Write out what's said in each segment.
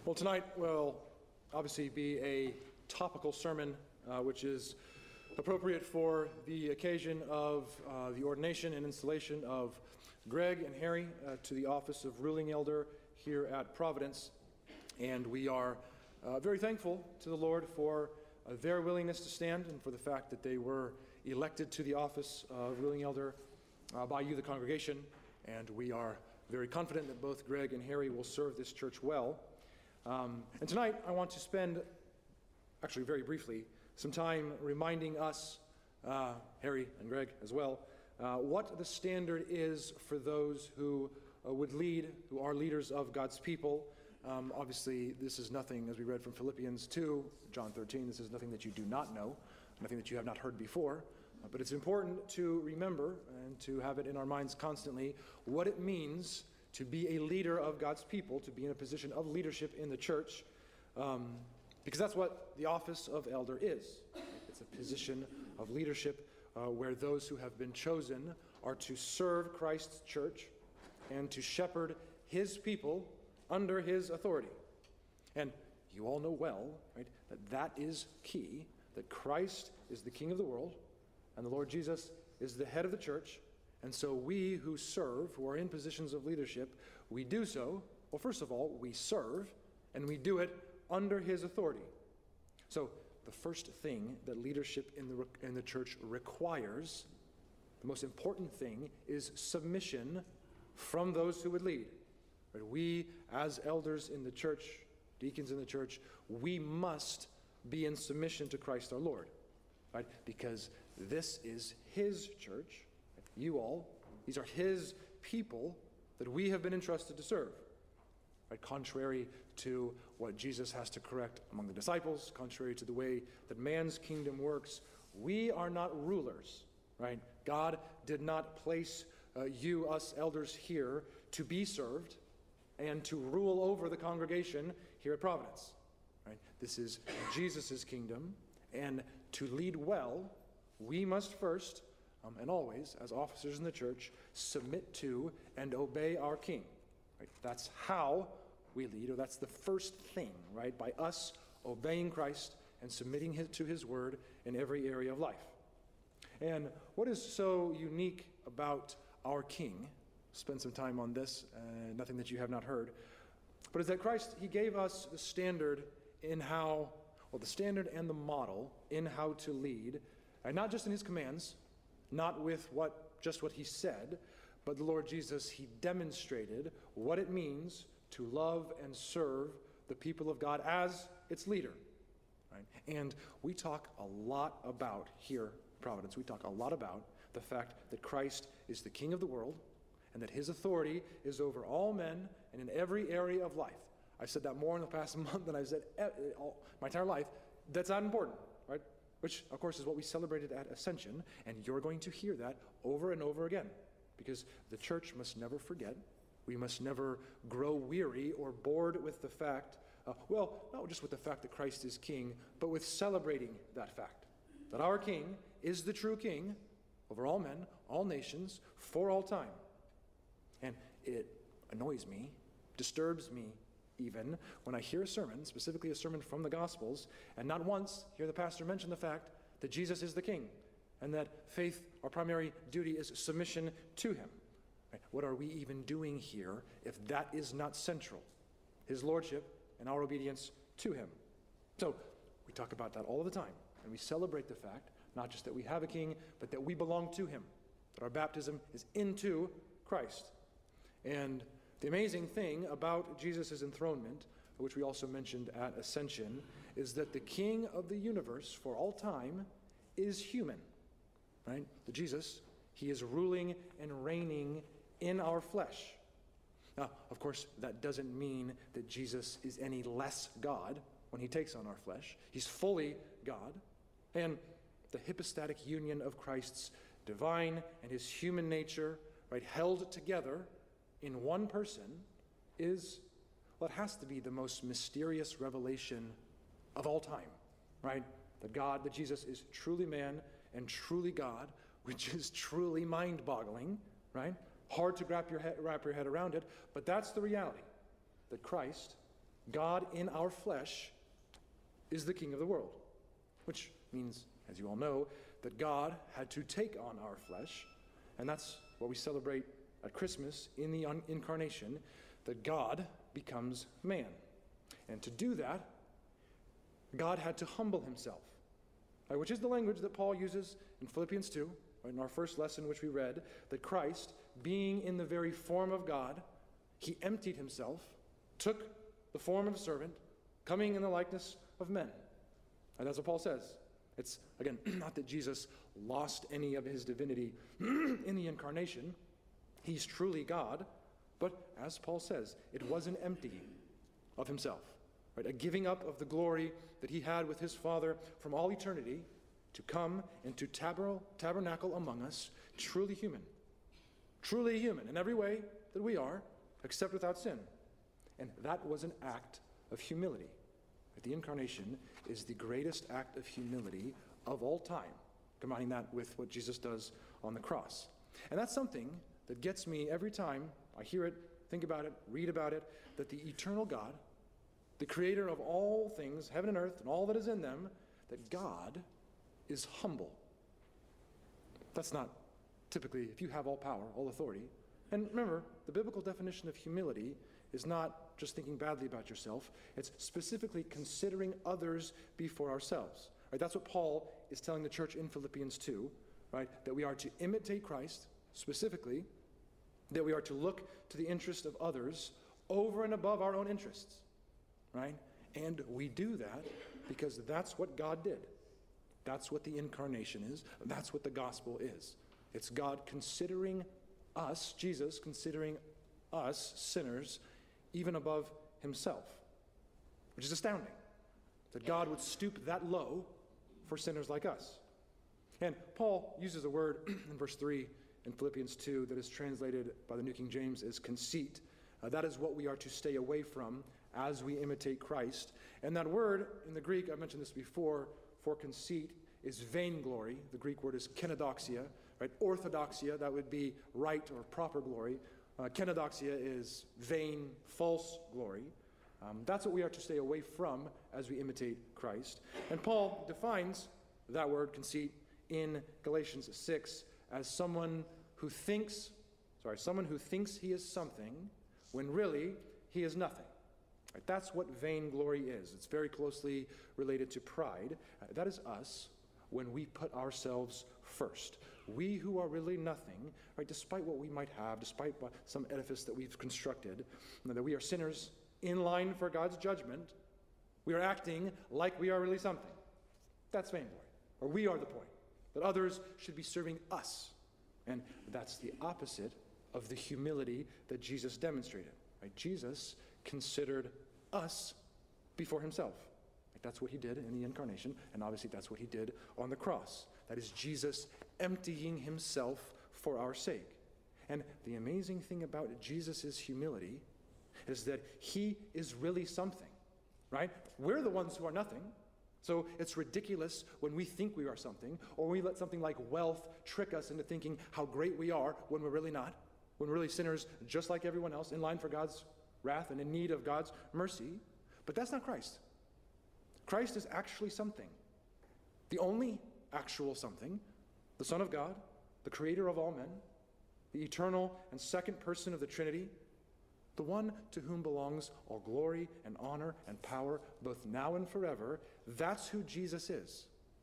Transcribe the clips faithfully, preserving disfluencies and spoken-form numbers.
Well, tonight will obviously be a topical sermon, uh, which is appropriate for the occasion of uh, the ordination and installation of Greg and Harry uh, to the office of ruling elder here at Providence. And we are uh, very thankful to the Lord for uh, their willingness to stand and for the fact that they were elected to the office of ruling elder uh, by you, the congregation. And we are very confident that both Greg and Harry will serve this church well. Um, and tonight I want to spend, actually very briefly, some time reminding us, uh, Harry and Greg as well, uh, what the standard is for those who uh, would lead, who are leaders of God's people. Um, obviously, this is nothing, as we read from Philippians two, John thirteen, this is nothing that you do not know, nothing that you have not heard before. Uh, but it's important to remember and to have it in our minds constantly what it means to be a leader of God's people, to be in a position of leadership in the church, um, because that's what the office of elder is. It's a position of leadership uh, where those who have been chosen are to serve Christ's church and to shepherd his people under his authority. And you all know well, right, that that is key, that Christ is the King of the world, and the Lord Jesus is the head of the church. And so we who serve, who are in positions of leadership, we do so, well, first of all, we serve, and we do it under his authority. So the first thing that leadership in the, in the church requires, the most important thing, is submission from those who would lead. Right? We, as elders in the church, deacons in the church, we must be in submission to Christ our Lord, right? Because this is his church. You all, these are his people that we have been entrusted to serve. Right? Contrary to what Jesus has to correct among the disciples, contrary to the way that man's kingdom works, we are not rulers. Right? God did not place uh, you, us elders here, to be served and to rule over the congregation here at Providence. Right? This is Jesus' kingdom, and to lead well, we must first Um, and always, as officers in the church, submit to and obey our King. Right? That's how we lead, or that's the first thing, right? By us obeying Christ and submitting his, to his word in every area of life. And what is so unique about our King, spend some time on this, uh, nothing that you have not heard, but is that Christ, he gave us the standard in how, well, the standard and the model in how to lead, and not just in his commands, not with what just what he said, but the Lord Jesus, he demonstrated what it means to love and serve the people of God as its leader. Right? And we talk a lot about here, Providence, we talk a lot about the fact that Christ is the King of the world and that his authority is over all men and in every area of life. I've said that more in the past month than I've said all, my entire life. That's not important, right? Which, of course, is what we celebrated at Ascension, and you're going to hear that over and over again, because the church must never forget, we must never grow weary or bored with the fact, uh, well, not just with the fact that Christ is King, but with celebrating that fact, that our King is the true King over all men, all nations, for all time. And it annoys me, disturbs me, even when I hear a sermon, specifically a sermon from the Gospels, and not once hear the pastor mention the fact that Jesus is the King and that faith, our primary duty, is submission to him. Right? What are we even doing here if that is not central? His lordship and our obedience to him. So we talk about that all the time, and we celebrate the fact, not just that we have a king, but that we belong to him, that our baptism is into Christ. And the amazing thing about Jesus' enthronement, which we also mentioned at Ascension, is that the King of the universe for all time is human. Right? The Jesus, he is ruling and reigning in our flesh. Now, of course, that doesn't mean that Jesus is any less God when he takes on our flesh. He's fully God. And the hypostatic union of Christ's divine and his human nature, right, held together in one person is, well, it has to be the most mysterious revelation of all time, right? That God, that Jesus is truly man and truly God, which is truly mind-boggling, right? Hard to wrap your head, wrap your head around it, but that's the reality, that Christ God in our flesh is the king of the world, which means, as you all know, that God had to take on our flesh, and that's what we celebrate at Christmas in the un- incarnation, that God becomes man. And to do that, God had to humble himself, right, which is the language that Paul uses in Philippians two, right, in our first lesson which we read, that Christ, being in the very form of God, he emptied himself, took the form of a servant, coming in the likeness of men. And that's what Paul says. It's, again, not that Jesus lost any of his divinity in the incarnation. He's truly God. But as Paul says, it was an emptying of himself, right? A giving up of the glory that he had with his Father from all eternity to come and to taber- tabernacle among us, truly human. Truly human in every way that we are, except without sin. And that was an act of humility. The incarnation is the greatest act of humility of all time, combining that with what Jesus does on the cross. And that's something that gets me every time I hear it, think about it, read about it, that the eternal God, the creator of all things, heaven and earth, and all that is in them, that God is humble. That's not typically, if you have all power, all authority. And remember, the biblical definition of humility is not just thinking badly about yourself. It's specifically considering others before ourselves. Right? That's what Paul is telling the church in Philippians two, right? That we are to imitate Christ, specifically, that we are to look to the interest of others over and above our own interests, right? And we do that because that's what God did. That's what the incarnation is. That's what the gospel is. It's God considering us, Jesus considering us, sinners, even above himself, which is astounding, that God would stoop that low for sinners like us. And Paul uses a word in verse three in Philippians two that is translated by the New King James as conceit. Uh, that is what we are to stay away from as we imitate Christ. And that word in the Greek, I mentioned this before, for conceit is vainglory. The Greek word is kenodoxia, right? Orthodoxia, that would be right or proper glory. Uh, kenodoxia is vain, false glory. Um, that's what we are to stay away from as we imitate Christ. And Paul defines that word, conceit, in Galatians six as someone who thinks, sorry, someone who thinks he is something when really he is nothing. Right? That's what vainglory is. It's very closely related to pride. Uh, that is us when we put ourselves first. We who are really nothing, right, despite what we might have, despite what, some edifice that we've constructed, you know, that we are sinners in line for God's judgment, we are acting like we are really something. That's vainglory. Or we are the point. That others should be serving us. And that's the opposite of the humility that Jesus demonstrated. Right? Jesus considered us before himself. Right? That's what he did in the incarnation, and obviously that's what he did on the cross. That is Jesus emptying himself for our sake. And the amazing thing about Jesus' humility is that he is really something, right? We're the ones who are nothing. So it's ridiculous when we think we are something, or we let something like wealth trick us into thinking how great we are when we're really not, when we're really sinners just like everyone else, in line for God's wrath and in need of God's mercy. But that's not Christ. Christ is actually something. The only actual something, the Son of God, the creator of all men, the eternal and second person of the Trinity, the one to whom belongs all glory and honor and power, both now and forever. That's who Jesus is.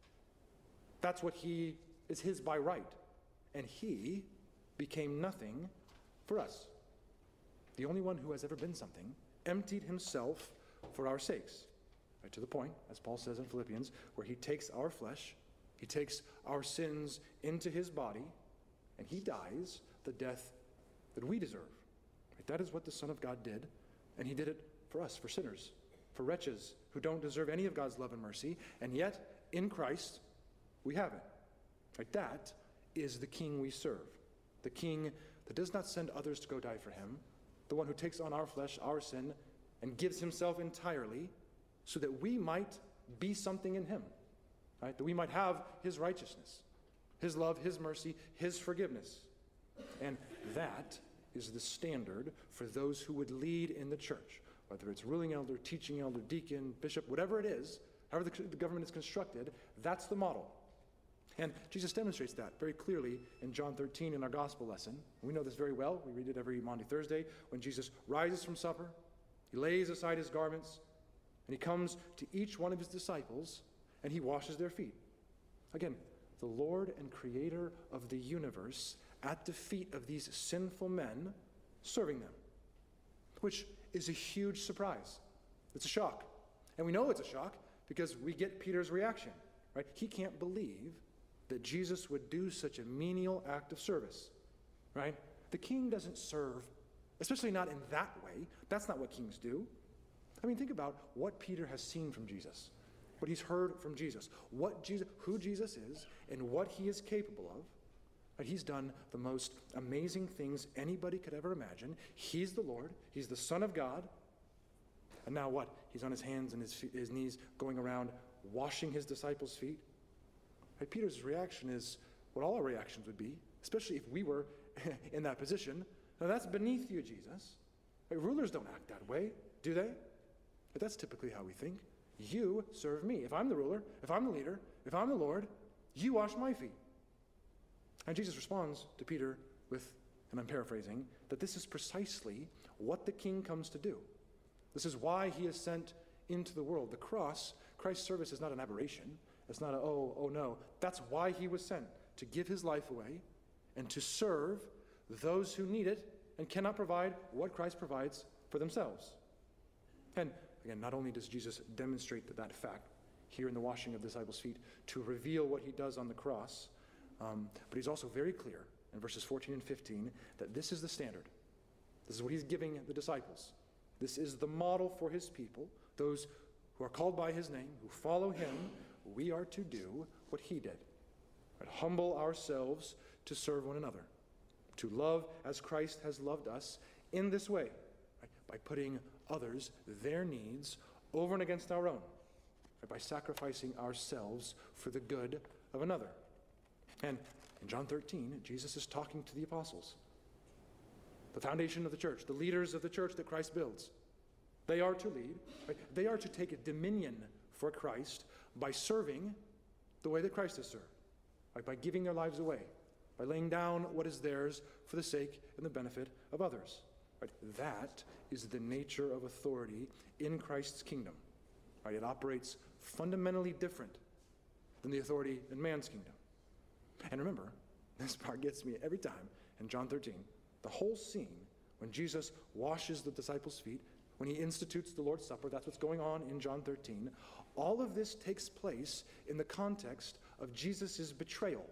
That's what he is his by right. And he became nothing for us. The only one who has ever been something emptied himself for our sakes. Right to the point, as Paul says in Philippians, where he takes our flesh, he takes our sins into his body, and he dies the death that we deserve. Right? That is what the Son of God did, and he did it for us, for sinners, for wretches who don't deserve any of God's love and mercy, and yet in Christ we have it. Right? That is the King we serve, the King that does not send others to go die for him, the one who takes on our flesh, our sin, and gives himself entirely so that we might be something in him, right? That we might have his righteousness, his love, his mercy, his forgiveness. And that is the standard for those who would lead in the church. whether it's ruling elder, teaching elder, deacon, bishop, whatever it is, however the, the government is constructed, that's the model. And Jesus demonstrates that very clearly in John thirteen in our gospel lesson. We know this very well. We read it every Maundy Thursday. When Jesus rises from supper, he lays aside his garments, and he comes to each one of his disciples, and he washes their feet. Again, the Lord and creator of the universe at the feet of these sinful men, serving them, which is a huge surprise. It's a shock. And we know it's a shock because we get Peter's reaction, right? He can't believe that Jesus would do such a menial act of service, right? The king doesn't serve, especially not in that way. That's not what kings do. I mean, think about what Peter has seen from Jesus, what he's heard from Jesus, what Jesus, who Jesus is, and what he is capable of. Right? He's done the most amazing things anybody could ever imagine. He's the Lord. He's the Son of God. And now what? He's on his hands and his, feet, his knees going around washing his disciples' feet. Right? Peter's reaction is what all our reactions would be, especially if we were in that position. Now that's beneath you, Jesus. Right? Rulers don't act that way, do they? But that's typically how we think. You serve me. If I'm the ruler, if I'm the leader, if I'm the Lord, you wash my feet. And Jesus responds to Peter with, and I'm paraphrasing, that this is precisely what the king comes to do. This is why he is sent into the world. The cross, Christ's service is not an aberration. It's not a, oh, oh no. That's why he was sent, to give his life away and to serve those who need it and cannot provide what Christ provides for themselves. And again, not only does Jesus demonstrate that, that fact here in the washing of the disciples' feet to reveal what he does on the cross, um, but he's also very clear in verses fourteen and fifteen that this is the standard. This is what he's giving the disciples. This is the model for his people, those who are called by his name, who follow him. We are to do what he did. Right? Humble ourselves to serve one another, to love as Christ has loved us in this way, right? By putting others, their needs, over and against our own, right? By sacrificing ourselves for the good of another. And in John thirteen, Jesus is talking to the apostles, the foundation of the church, the leaders of the church that Christ builds. They are to lead. Right? They are to take a dominion for Christ by serving the way that Christ has served, right? By giving their lives away, by laying down what is theirs for the sake and the benefit of others. Right? That is the nature of authority in Christ's kingdom. Right? It operates fundamentally different than the authority in man's kingdom. And remember, this part gets me every time in John thirteen. The whole scene when Jesus washes the disciples' feet, when he institutes the Lord's Supper, that's what's going on in John thirteen. All of this takes place in the context of Jesus' betrayal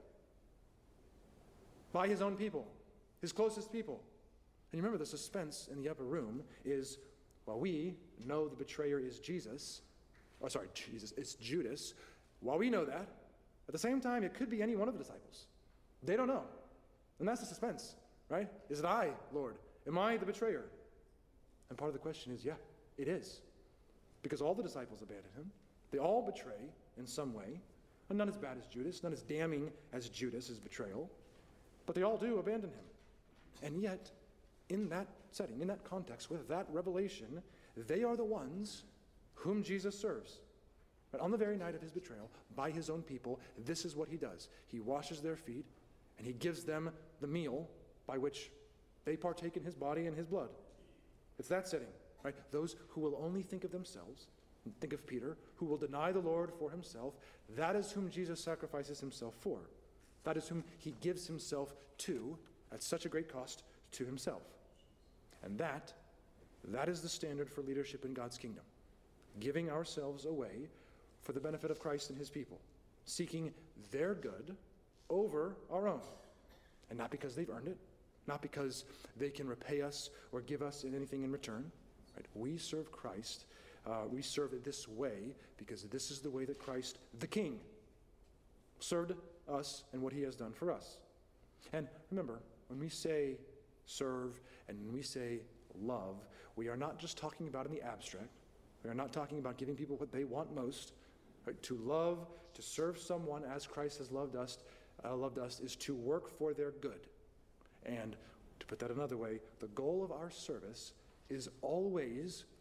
by his own people, his closest people. And you remember the suspense in the upper room is, while we know the betrayer is Jesus, or sorry, Jesus, it's Judas, while we know that, at the same time, it could be any one of the disciples. They don't know. And that's the suspense, right? Is it I, Lord? Am I the betrayer? And part of the question is, yeah, it is. Because all the disciples abandoned him. They all betray in some way. And none as bad as Judas, none as damning as Judas' betrayal. But they all do abandon him. And yet, in that setting, in that context, with that revelation, they are the ones whom Jesus serves. But on the very night of his betrayal, by his own people, this is what he does. He washes their feet, and he gives them the meal by which they partake in his body and his blood. It's that setting, right? Those who will only think of themselves, think of Peter, who will deny the Lord for himself, that is whom Jesus sacrifices himself for. That is whom he gives himself to at such a great cost to himself. And that, that is the standard for leadership in God's kingdom. Giving ourselves away for the benefit of Christ and his people, seeking their good over our own. And not because they've earned it, not because they can repay us or give us anything in return. Right? We serve Christ. Uh, we serve it this way because this is the way that Christ, the King, served us and what he has done for us. And remember, when we say serve and when we say love, we are not just talking about in the abstract. We are not talking about giving people what they want most. Right? To love, to serve someone as Christ has loved us, uh, loved us is to work for their good. And to put that another way, the goal of our service is always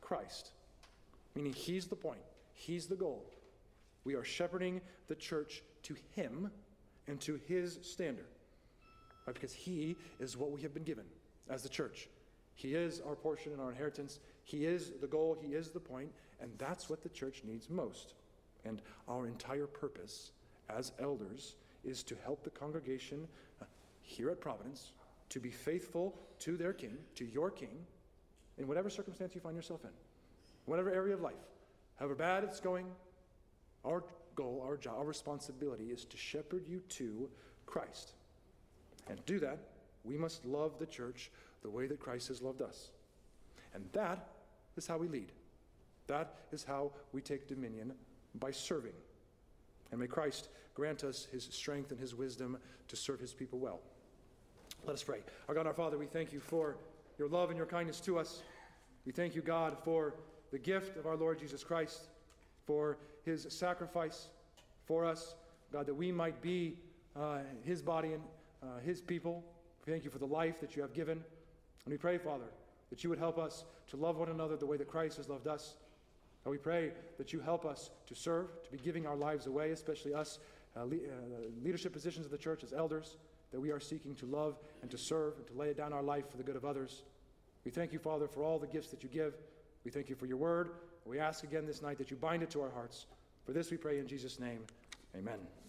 Christ, meaning he's the point, he's the goal. We are shepherding the church to him and to his standard, right? Because he is what we have been given as the church. He is our portion and our inheritance. He is the goal, he is the point, and that's what the church needs most. And our entire purpose as elders is to help the congregation uh, here at Providence to be faithful to their king, to your king, in whatever circumstance you find yourself in, whatever area of life. However bad it's going, our goal, our job, our responsibility is to shepherd you to Christ. And to do that, we must love the church the way that Christ has loved us. And that is how we lead. That is how we take dominion, by serving. And may Christ grant us his strength and his wisdom to serve his people well. Let us pray. Our God, our Father, we thank you for your love and your kindness to us. We thank you, God, for the gift of our Lord Jesus Christ, for his sacrifice for us, God, that we might be uh, his body and uh, his people. We thank you for the life that you have given. And we pray, Father, that you would help us to love one another the way that Christ has loved us. And we pray that you help us to serve, to be giving our lives away, especially us, uh, le- uh, leadership positions of the church as elders, that we are seeking to love and to serve and to lay down our life for the good of others. We thank you, Father, for all the gifts that you give. We thank you for your word. We ask again this night that you bind it to our hearts. For this we pray in Jesus' name. Amen.